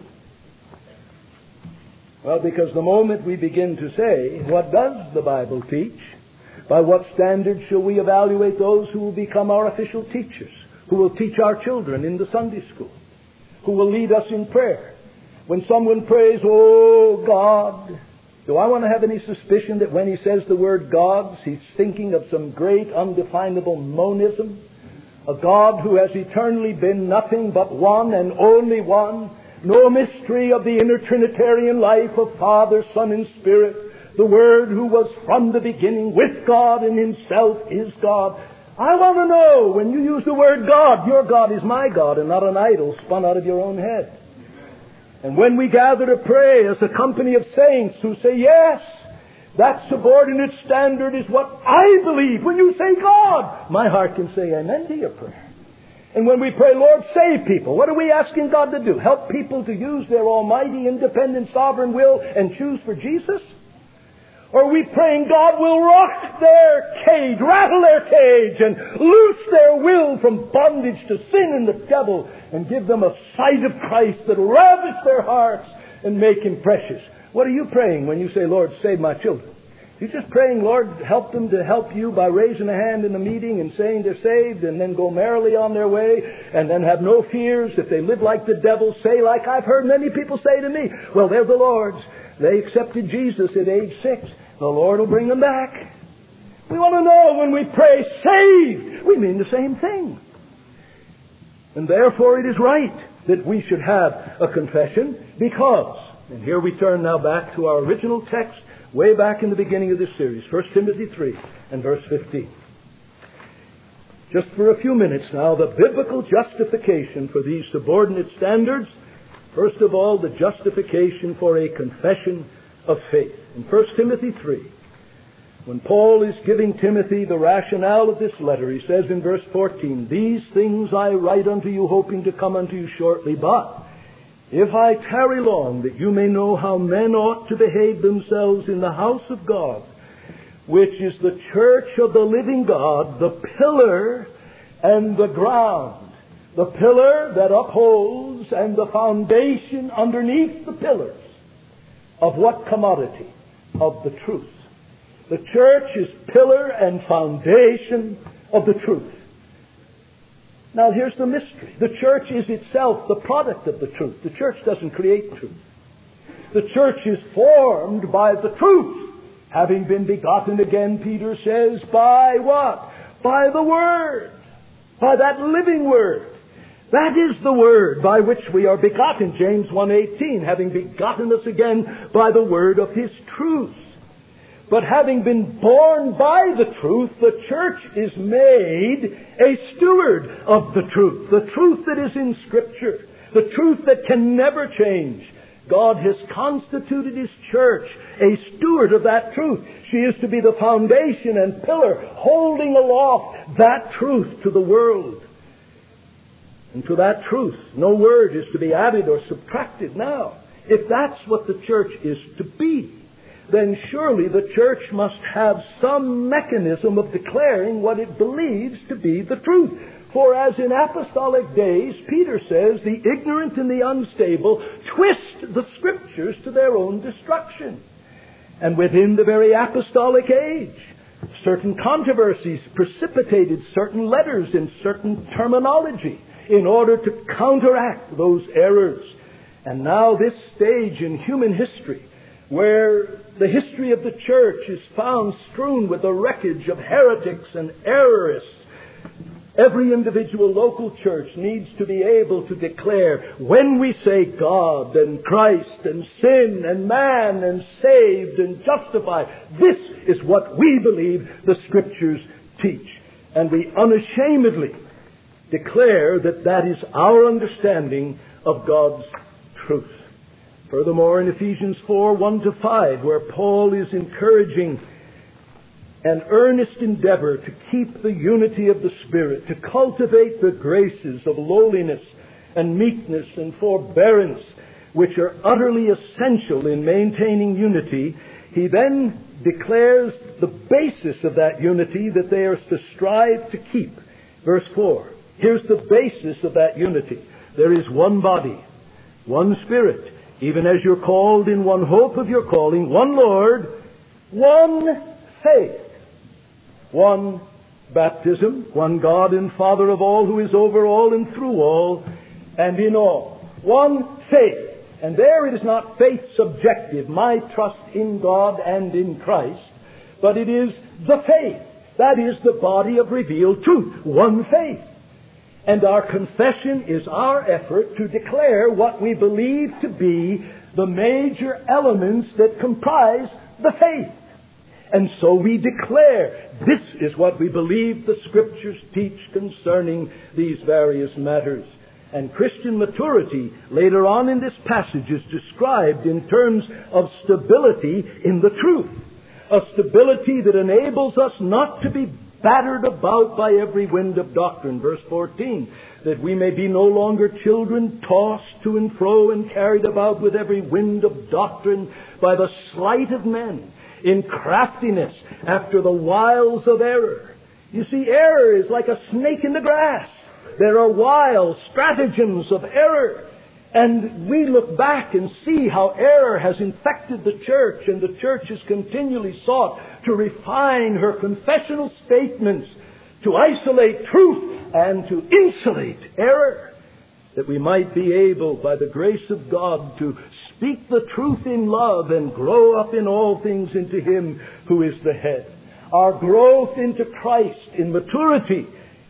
Well, because the moment we begin to say, what does the Bible teach? By what standard shall we evaluate those who will become our official teachers, who will teach our children in the Sunday school, who will lead us in prayer? When someone prays, "Oh God," do I want to have any suspicion that when he says the word gods, he's thinking of some great undefinable monism? A God who has eternally been nothing but one and only one. No mystery of the inner Trinitarian life of Father, Son, and Spirit. The Word who was from the beginning with God and Himself is God. I want to know, when you use the word God, your God is my God and not an idol spun out of your own head. And when we gather to pray as a company of saints who say, yes, that subordinate standard is what I believe. When you say God, my heart can say amen to your prayer. And when we pray, Lord, save people, what are we asking God to do? Help people to use their almighty, independent, sovereign will and choose for Jesus? Or are we praying God will rock their cage, rattle their cage, and loose their will from bondage to sin and the devil, and give them a sight of Christ that will ravish their hearts and make Him precious? What are you praying when you say, Lord, save my children? You're just praying, Lord, help them to help you by raising a hand in the meeting and saying they're saved, and then go merrily on their way, and then have no fears if they live like the devil, say like I've heard many people say to me, well, they're the Lord's. They accepted Jesus at age six. The Lord will bring them back. We want to know when we pray, saved, we mean the same thing. And therefore it is right that we should have a confession because, and here we turn now back to our original text, way back in the beginning of this series, First Timothy three and verse fifteen. Just for a few minutes now, the biblical justification for these subordinate standards. First of all, the justification for a confession of faith. In First Timothy three, when Paul is giving Timothy the rationale of this letter, he says in verse fourteen, "These things I write unto you, hoping to come unto you shortly, but if I tarry long, that you may know how men ought to behave themselves in the house of God, which is the church of the living God, the pillar and the ground." The pillar that upholds and the foundation underneath the pillars of what commodity? Of the truth. The church is pillar and foundation of the truth. Now here's the mystery. The church is itself the product of the truth. The church doesn't create truth. The church is formed by the truth. Having been begotten again, Peter says, by what? By the Word. by that living Word. That is the Word by which we are begotten, James one eighteen, having begotten us again by the word of His truth. But having been born by the truth, the church is made a steward of the truth, the truth that is in Scripture, the truth that can never change. God has constituted His church a steward of that truth. She is to be the foundation and pillar holding aloft that truth to the world. And to that truth, no word is to be added or subtracted now. If that's what the church is to be, then surely the church must have some mechanism of declaring what it believes to be the truth. For as in apostolic days, Peter says, the ignorant and the unstable twist the Scriptures to their own destruction. And within the very apostolic age, certain controversies precipitated certain letters in certain terminology in order to counteract those errors. And now this stage in human history, where the history of the church is found strewn with the wreckage of heretics and errorists, every individual local church needs to be able to declare, when we say God and Christ and sin and man and saved and justified, this is what we believe the Scriptures teach. And we unashamedly declare that that is our understanding of God's truth. Furthermore, in Ephesians four, one to five, where Paul is encouraging an earnest endeavor to keep the unity of the Spirit, to cultivate the graces of lowliness and meekness and forbearance, which are utterly essential in maintaining unity, he then declares the basis of that unity that they are to strive to keep. Verse four, here's the basis of that unity. There is one body, one Spirit, even as you're called in one hope of your calling, one Lord, one faith, one baptism, one God and Father of all, who is over all and through all and in all. One faith. And there it is not faith subjective, my trust in God and in Christ, but it is the faith. That is the body of revealed truth. One faith. And our confession is our effort to declare what we believe to be the major elements that comprise the faith. And so we declare, this is what we believe the Scriptures teach concerning these various matters. And Christian maturity, later on in this passage, is described in terms of stability in the truth. A stability that enables us not to be battered about by every wind of doctrine. Verse fourteen, that we may be no longer children tossed to and fro and carried about with every wind of doctrine by the sleight of men, in craftiness after the wiles of error. You see, error is like a snake in the grass. There are wiles, stratagems of error. And we look back and see how error has infected the church, and the church has continually sought to refine her confessional statements, to isolate truth and to insulate error, that we might be able, by the grace of God, to speak the truth in love and grow up in all things into Him who is the head. Our growth into Christ in maturity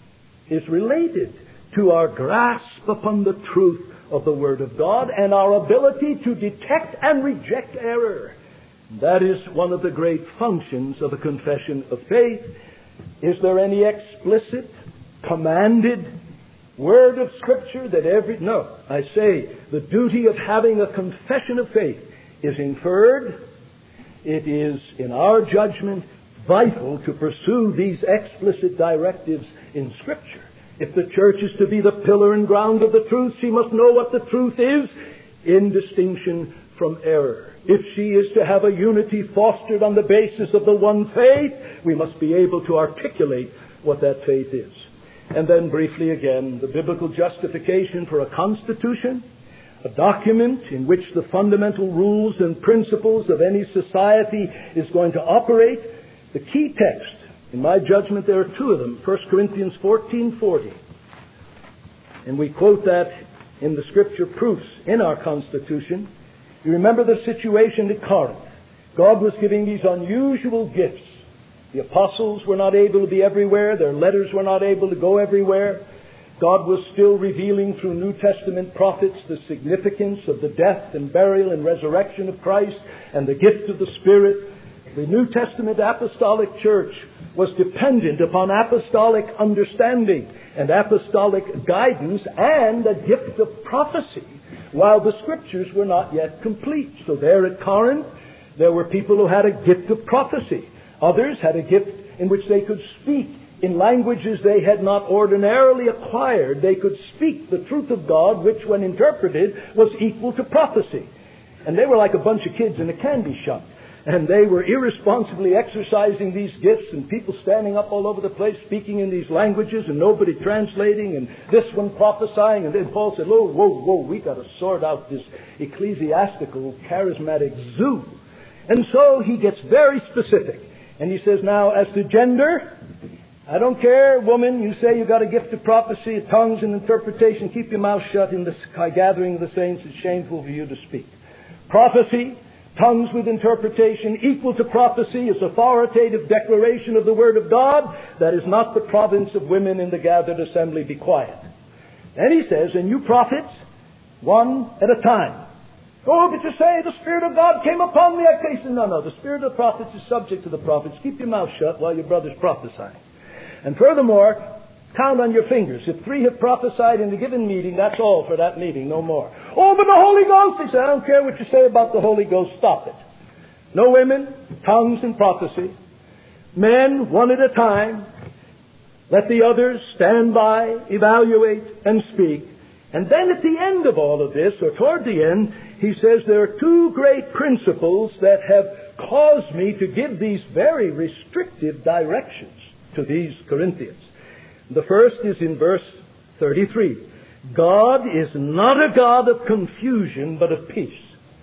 is related to our grasp upon the truth of the Word of God and our ability to detect and reject error. That is one of the great functions of a confession of faith. Is there any explicit, commanded word of Scripture that every... No, I say the duty of having a confession of faith is inferred. It is, in our judgment, vital to pursue these explicit directives in Scripture. If the church is to be the pillar and ground of the truth, she must know what the truth is in distinction from error. If she is to have a unity fostered on the basis of the one faith, we must be able to articulate what that faith is. And then briefly again, the biblical justification for a constitution, a document in which the fundamental rules and principles of any society is going to operate. The key text, in my judgment, there are two of them. First Corinthians fourteen forty. And we quote that in the Scripture proofs in our Constitution. You remember the situation at Corinth. God was giving these unusual gifts, The apostles were not able to be everywhere. Their letters were not able to go everywhere. God was still revealing through New Testament prophets the significance of the death and burial and resurrection of Christ and the gift of the Spirit. The New Testament apostolic church was dependent upon apostolic understanding and apostolic guidance and a gift of prophecy, while the Scriptures were not yet complete. So there at Corinth, there were people who had a gift of prophecy. Others had a gift in which they could speak in languages they had not ordinarily acquired. They could speak the truth of God, which when interpreted was equal to prophecy. And they were like a bunch of kids in a candy shop. And they were irresponsibly exercising these gifts, and people standing up all over the place speaking in these languages and nobody translating, and this one prophesying. And then Paul said, whoa, whoa, whoa, we got to sort out this ecclesiastical charismatic zoo. And so he gets very specific. And he says, now, as to gender, I don't care, woman, you say you got a gift of prophecy, tongues and interpretation, keep your mouth shut in the gathering of the saints. It's shameful for you to speak. Prophecy, tongues with interpretation, equal to prophecy, is authoritative declaration of the Word of God. That is not the province of women in the gathered assembly. Be quiet. Then he says, and you prophets, one at a time. Oh, but you say the Spirit of God came upon me. I say, no, no, the Spirit of the prophets is subject to the prophets. Keep your mouth shut while your brother's prophesying. And furthermore, count on your fingers. If three have prophesied in a given meeting, that's all for that meeting, no more. Oh, but the Holy Ghost, he said, I don't care what you say about the Holy Ghost, stop it. No women, tongues and prophecy. Men, one at a time. Let the others stand by, evaluate, and speak. And then at the end of all of this, or toward the end, he says there are two great principles that have caused me to give these very restrictive directions to these Corinthians. The first is in verse thirty-three. God is not a God of confusion, but of peace.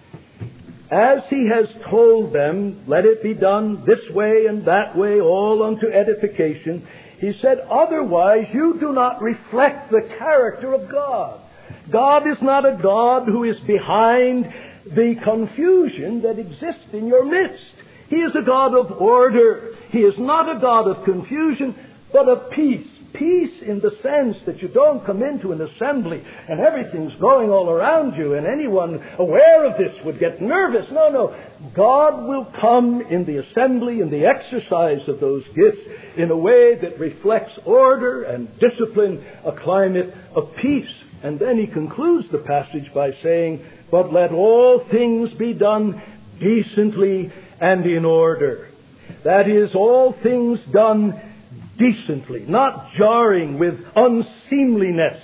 As he has told them, let it be done this way and that way, all unto edification. He said, otherwise you do not reflect the character of God. God is not a God who is behind the confusion that exists in your midst. He is a God of order. He is not a God of confusion, but of peace. Peace in the sense that you don't come into an assembly and everything's going all around you and anyone aware of this would get nervous. No, no. God will come in the assembly, in the exercise of those gifts, in a way that reflects order and discipline, a climate of peace. And then he concludes the passage by saying, but let all things be done decently and in order. That is, all things done decently, not jarring with unseemliness,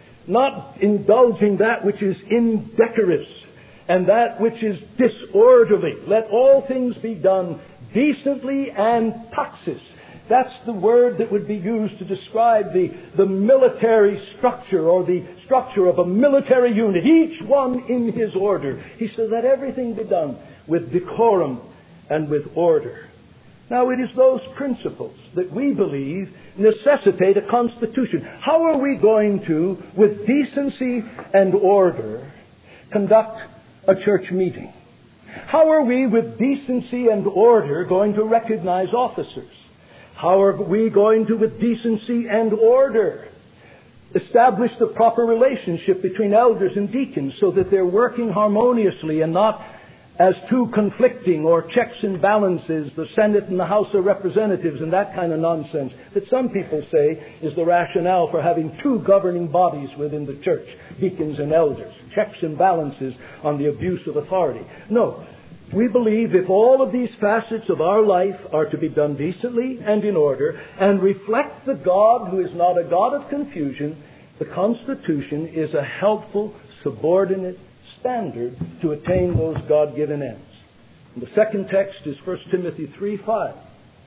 not indulging that which is indecorous and that which is disorderly. Let all things be done decently and taxis. That's the word that would be used to describe the, the military structure or the structure of a military unit, each one in his order. He says, let everything be done with decorum and with order. Now, it is those principles that we believe necessitate a constitution. How are we going to, with decency and order, conduct a church meeting? How are we, with decency and order, going to recognize officers? How are we going to, with decency and order, establish the proper relationship between elders and deacons so that they're working harmoniously and not as two conflicting or checks and balances, the Senate and the House of Representatives and that kind of nonsense that some people say is the rationale for having two governing bodies within the church, deacons and elders, checks and balances on the abuse of authority. No, we believe if all of these facets of our life are to be done decently and in order and reflect the God who is not a God of confusion, the Constitution is a helpful, subordinate standard to attain those God-given ends. And the second text is First Timothy three five.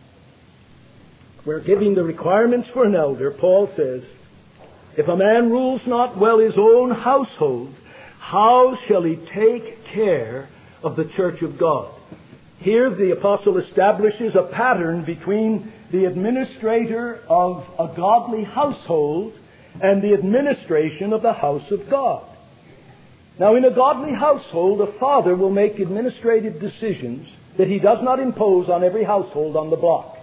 Where giving the requirements for an elder, Paul says, if a man rules not well his own household, how shall he take care of the church of God? Here the apostle establishes a pattern between the administrator of a godly household and the administration of the house of God. Now, in a godly household, a father will make administrative decisions that he does not impose on every household on the block.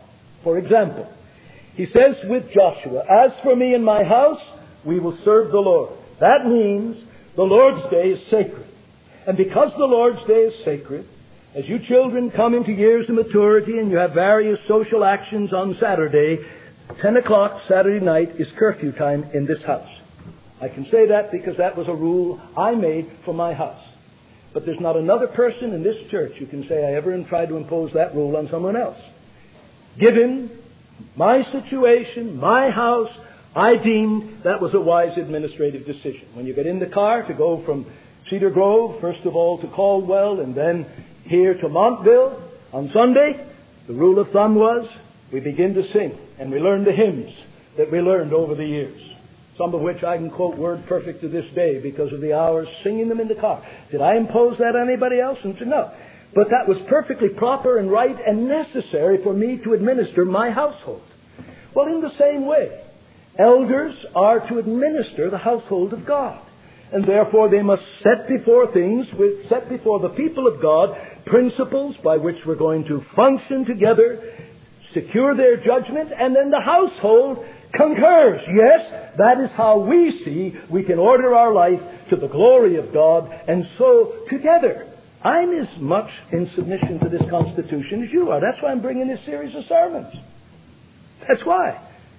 For example, he says with Joshua, "As for me and my house, we will serve the Lord." That means the Lord's Day is sacred. And because the Lord's Day is sacred, as you children come into years of maturity and you have various social actions on Saturday, ten o'clock Saturday night is curfew time in this house. I can say that because that was a rule I made for my house. But there's not another person in this church who can say I ever tried to impose that rule on someone else. Given my situation, my house, I deemed that was a wise administrative decision. When you get in the car to go from Cedar Grove, first of all to Caldwell, and then here to Montville on Sunday, the rule of thumb was we begin to sing, and we learn the hymns that we learned over the years, some of which I can quote word perfect to this day because of the hours singing them in the car. Did I impose that on anybody else? And said, no. But that was perfectly proper and right and necessary for me to administer my household. Well, in the same way, elders are to administer the household of God. And therefore they must set before things, with, set before the people of God, principles by which we're going to function together, secure their judgment, and then the household concurs. Yes, that is how we see we can order our life to the glory of God, and so together. I'm as much in submission to this Constitution as you are. That's why I'm bringing this series of sermons. That's why.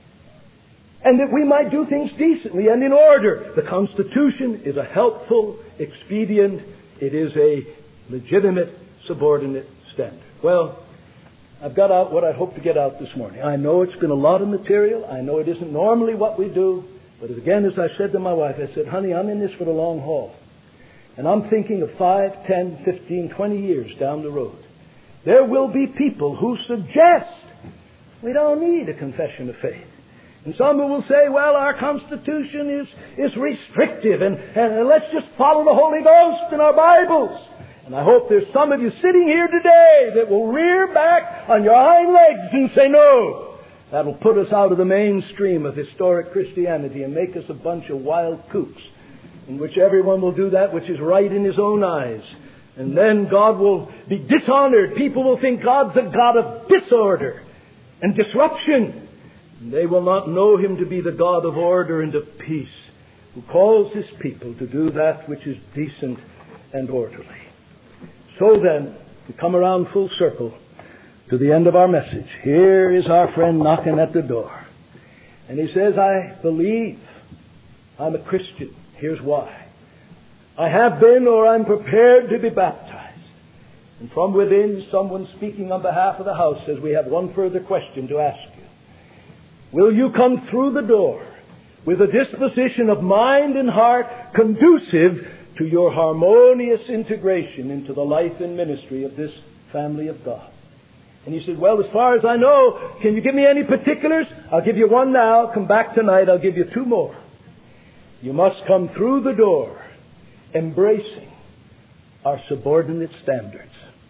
And that we might do things decently and in order. The Constitution is a helpful, expedient, it is a legitimate, subordinate standard. Well, I've got out what I hope to get out this morning. I know it's been a lot of material. I know it isn't normally what we do. But again, as I said to my wife, I said, honey, I'm in this for the long haul. And I'm thinking of five, ten, fifteen, twenty years down the road. There will be people who suggest we don't need a confession of faith. And some who will say, well, our Constitution is, is restrictive and, and let's just follow the Holy Ghost in our Bibles. And I hope there's some of you sitting here today that will rear back on your hind legs and say, no, that'll put us out of the mainstream of historic Christianity and make us a bunch of wild kooks, in which everyone will do that which is right in his own eyes. And then God will be dishonored. People will think God's a God of disorder and disruption. And they will not know Him to be the God of order and of peace, who calls His people to do that which is decent and orderly. So then, we come around full circle to the end of our message. Here is our friend knocking at the door. And he says, I believe I'm a Christian. Here's why. I have been or I'm prepared to be baptized. And from within, someone speaking on behalf of the house says, we have one further question to ask you. Will you come through the door with a disposition of mind and heart conducive to your harmonious integration into the life and ministry of this family of God? And he said, well, as far as I know, can you give me any particulars? I'll give you one now. Come back tonight. I'll give you two more. You must come through the door embracing our subordinate standards.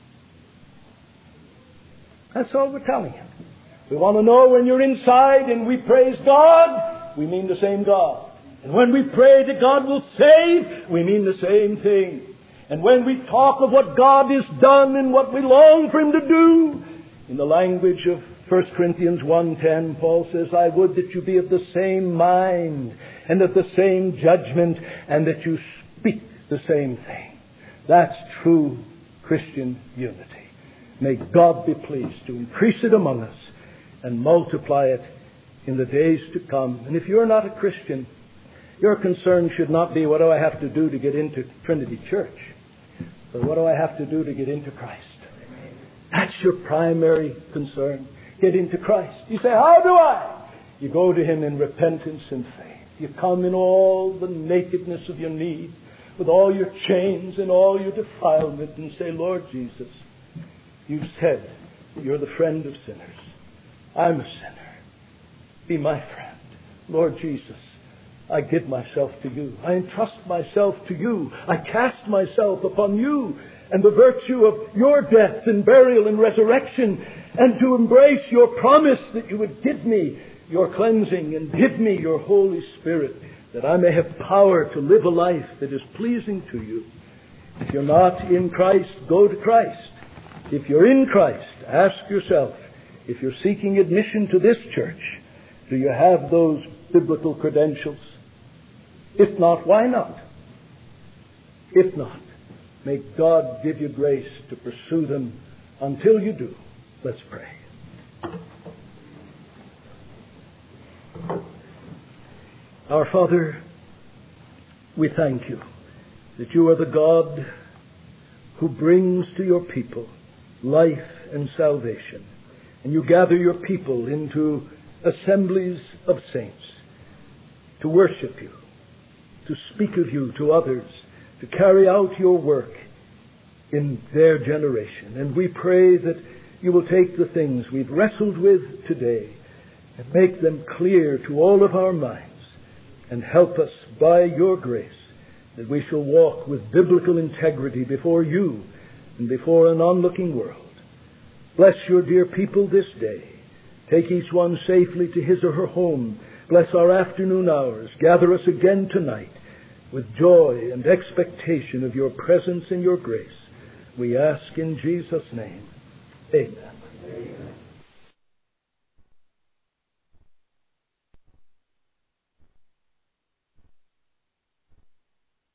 That's all we're telling you. We want to know when you're inside and we praise God, we mean the same God. And when we pray that God will save, we mean the same thing. And when we talk of what God has done and what we long for Him to do, in the language of First Corinthians one ten, Paul says, I would that you be of the same mind and of the same judgment and that you speak the same thing. That's true Christian unity. May God be pleased to increase it among us and multiply it in the days to come. And if you're not a Christian, your concern should not be, what do I have to do to get into Trinity Church? But what do I have to do to get into Christ? That's your primary concern. Get into Christ. You say, how do I? You go to Him in repentance and faith. You come in all the nakedness of your need, with all your chains and all your defilement, and say, Lord Jesus, you've said that you're the friend of sinners. I'm a sinner. Be my friend. Lord Jesus, I give myself to you. I entrust myself to you. I cast myself upon you and the virtue of your death and burial and resurrection, and to embrace your promise that you would give me your cleansing and give me your Holy Spirit, that I may have power to live a life that is pleasing to you. If you're not in Christ, go to Christ. If you're in Christ, ask yourself, If you're seeking admission to this church, do you have those biblical credentials? If not, why not? If not, may God give you grace to pursue them until you do. Let's pray. Our Father, we thank you that you are the God who brings to your people life and salvation. And you gather your people into assemblies of saints to worship you, to speak of you to others, to carry out your work in their generation. And we pray that you will take the things we've wrestled with today and make them clear to all of our minds, and help us by your grace that we shall walk with biblical integrity before you and before an onlooking world. Bless your dear people this day. Take each one safely to his or her home. Bless our afternoon hours. Gather us again tonight with joy and expectation of your presence and your grace. We ask in Jesus' name. Amen. Amen.